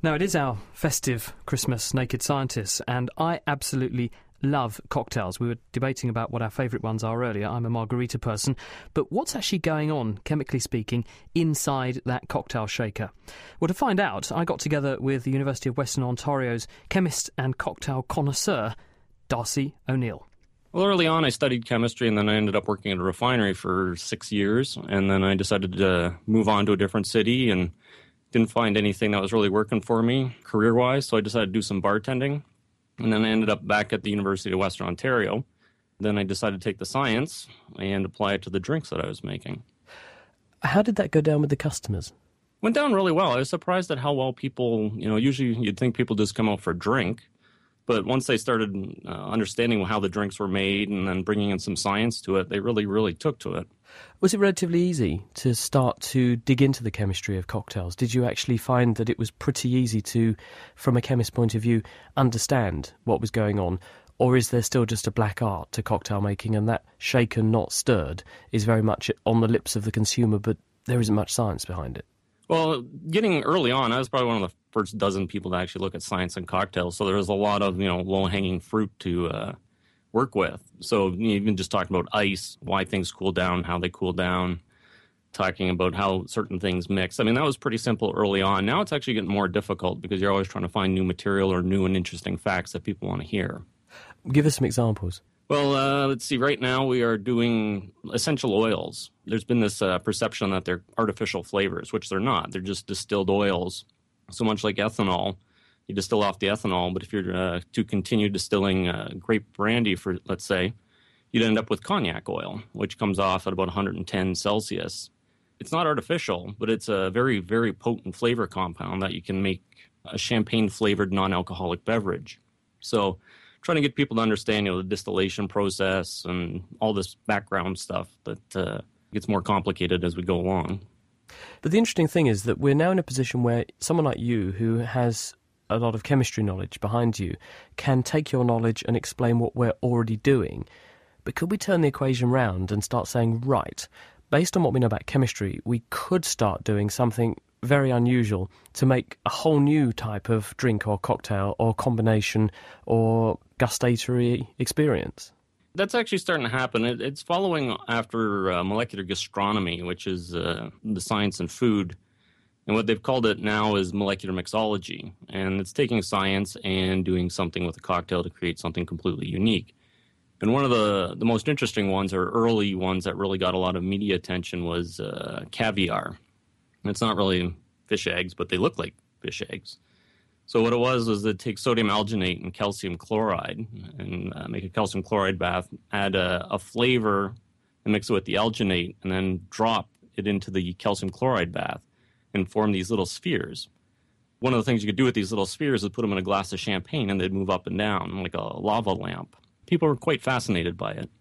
Now, it is our festive Christmas Naked Scientists, and I absolutely love cocktails. We were debating about what our favourite ones are earlier. I'm a margarita person. But what's actually going on, chemically speaking, inside that cocktail shaker? Well, to find out, I got together with the University of Western Ontario's chemist and cocktail connoisseur, Darcy O'Neill. Well, early on, I studied chemistry, and then I ended up working at a refinery for 6 years. And then I decided to move on to a different city and didn't find anything that was really working for me career-wise, so I decided to do some bartending. And then I ended up back at the University of Western Ontario. Then I decided to take the science and apply it to the drinks that I was making. How did that go down with the customers? Went down really well. I was surprised at how well people, usually you'd think people just come out for a drink. But once they started understanding how the drinks were made and then bringing in some science to it, they really, really took to it. Was it relatively easy to start to dig into the chemistry of cocktails? Did you actually find that it was pretty easy to, from a chemist's point of view, understand what was going on? Or is there still just a black art to cocktail making, and that shaken, not stirred, is very much on the lips of the consumer, but there isn't much science behind it? Well, getting early on, I was probably one of the first dozen people to actually look at science and cocktails. So there was a lot of, low-hanging fruit to work with. So even just talking about ice, why things cool down, how they cool down, talking about how certain things mix. I mean, that was pretty simple early on. Now it's actually getting more difficult because you're always trying to find new material or new and interesting facts that people want to hear. Give us some examples. Well, let's see. Right now we are doing essential oils. There's been this perception that they're artificial flavors, which they're not. They're just distilled oils. So much like ethanol, you distill off the ethanol, but if you're to continue distilling grape brandy, for let's say, you'd end up with cognac oil, which comes off at about 110 Celsius. It's not artificial, but it's a very, very potent flavor compound that you can make a champagne-flavored non-alcoholic beverage. So trying to get people to understand, the distillation process and all this background stuff that gets more complicated as we go along. But the interesting thing is that we're now in a position where someone like you, who has a lot of chemistry knowledge behind you, can take your knowledge and explain what we're already doing. But could we turn the equation round and start saying, right, based on what we know about chemistry, we could start doing something very unusual to make a whole new type of drink or cocktail or combination or gustatory experience? That's actually starting to happen. It's following after molecular gastronomy, which is the science in food. And what they've called it now is molecular mixology. And it's taking science and doing something with a cocktail to create something completely unique. And one of the most interesting ones, or early ones that really got a lot of media attention, was caviar. It's not really fish eggs, but they look like fish eggs. So what it was it take sodium alginate and calcium chloride and make a calcium chloride bath, add a flavor and mix it with the alginate, and then drop it into the calcium chloride bath and form these little spheres. One of the things you could do with these little spheres is put them in a glass of champagne and they'd move up and down like a lava lamp. People were quite fascinated by it.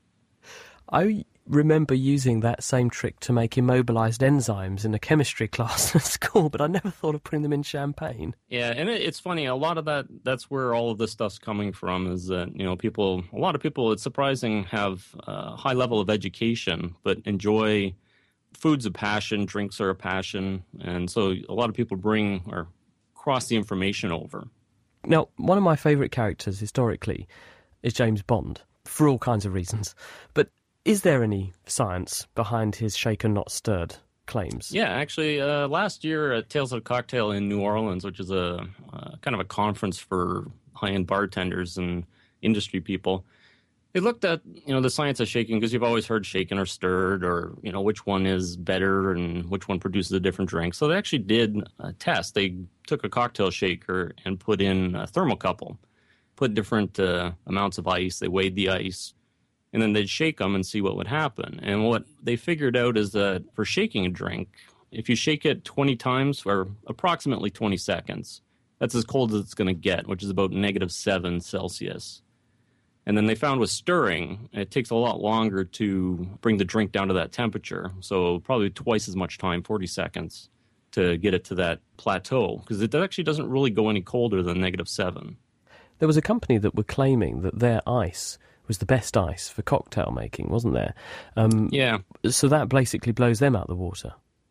I remember using that same trick to make immobilized enzymes in a chemistry class at school, but I never thought of putting them in champagne. Yeah, and it's funny, a lot of that's where all of this stuff's coming from, is that, a lot of people, it's surprising, have a high level of education, but enjoy food's a passion, drinks are a passion, and so a lot of people bring or cross the information over. Now, one of my favourite characters historically is James Bond, for all kinds of reasons, but is there any science behind his shaken not stirred claims? Yeah, actually, last year at Tales of a Cocktail in New Orleans, which is a kind of a conference for high-end bartenders and industry people, they looked at, the science of shaking, because you've always heard shaken or stirred, or, which one is better and which one produces a different drink. So they actually did a test. They took a cocktail shaker and put in a thermocouple, put different amounts of ice. They weighed the ice, and then they'd shake them and see what would happen. And what they figured out is that for shaking a drink, if you shake it 20 times for approximately 20 seconds, that's as cold as it's going to get, which is about -7 Celsius. And then they found with stirring, it takes a lot longer to bring the drink down to that temperature. So probably twice as much time, 40 seconds, to get it to that plateau, because it actually doesn't really go any colder than -7. There was a company that were claiming that their ice was the best ice for cocktail making, wasn't there? Yeah. So that basically blows them out of the water.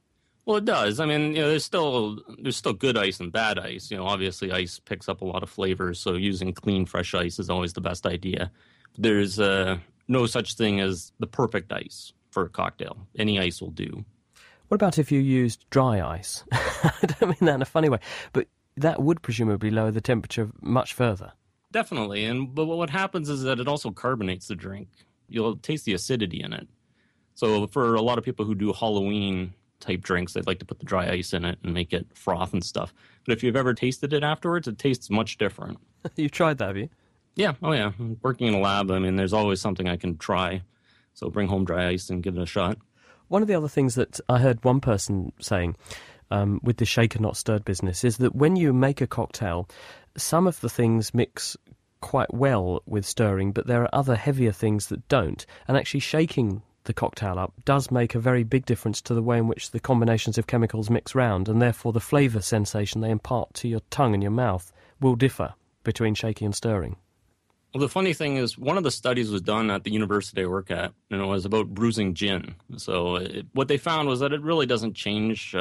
Well, it does. I mean, there's still good ice and bad ice. Obviously, ice picks up a lot of flavors, so using clean, fresh ice is always the best idea. There's no such thing as the perfect ice for a cocktail. Any ice will do. What about if you used dry ice? I don't mean that in a funny way, but that would presumably lower the temperature much further. Definitely, but what happens is that it also carbonates the drink. You'll taste the acidity in it. So for a lot of people who do Halloween type drinks, they'd like to put the dry ice in it and make it froth and stuff. But if you've ever tasted it afterwards, it tastes much different. You've tried that, have you? Yeah. Oh, yeah. Working in a lab, I mean, there's always something I can try. So bring home dry ice and give it a shot. One of the other things that I heard one person saying with the shaken not stirred business is that when you make a cocktail, some of the things mix quite well with stirring, but there are other heavier things that don't. And actually shaking the cocktail up does make a very big difference to the way in which the combinations of chemicals mix round, and therefore the flavour sensation they impart to your tongue and your mouth will differ between shaking and stirring. Well, the funny thing is, one of the studies was done at the university I work at, and it was about bruising gin. So what they found was that it really doesn't change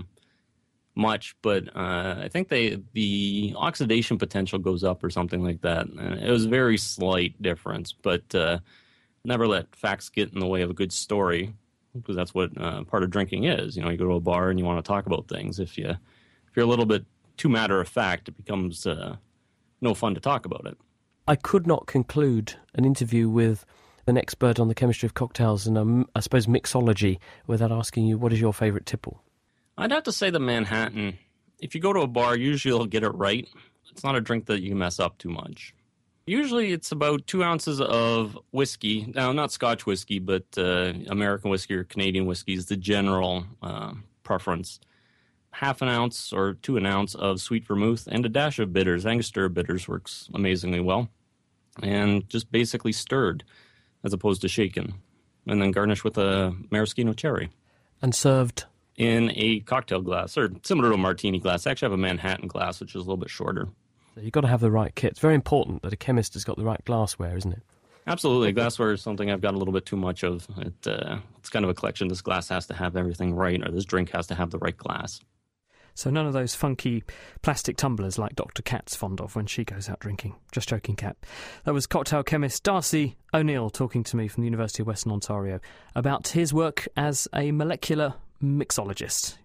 much, but I think the oxidation potential goes up or something like that. And it was a very slight difference, but never let facts get in the way of a good story, because that's what part of drinking is. You go to a bar and you want to talk about things. If you're a little bit too matter of fact, it becomes no fun to talk about it. I could not conclude an interview with an expert on the chemistry of cocktails and, I suppose, mixology without asking you, what is your favourite tipple? I'd have to say the Manhattan. If you go to a bar, usually you'll get it right. It's not a drink that you can mess up too much. Usually it's about 2 ounces of whiskey. Now, not Scotch whiskey, but American whiskey or Canadian whiskey is the general preference. Half an ounce or to an ounce of sweet vermouth and a dash of bitters. Angostura bitters works amazingly well. And just basically stirred as opposed to shaken. And then garnish with a maraschino cherry. And served? In a cocktail glass, or similar to a martini glass. I actually have a Manhattan glass, which is a little bit shorter. So you've got to have the right kit. It's very important that a chemist has got the right glassware, isn't it? Absolutely. Glassware is something I've got a little bit too much of. It's kind of a collection. This glass has to have everything right, or this drink has to have the right glass. So none of those funky plastic tumblers like Dr. Kat's fond of when she goes out drinking. Just joking, Kat. That was cocktail chemist Darcy O'Neill talking to me from the University of Western Ontario about his work as a molecular mixologist.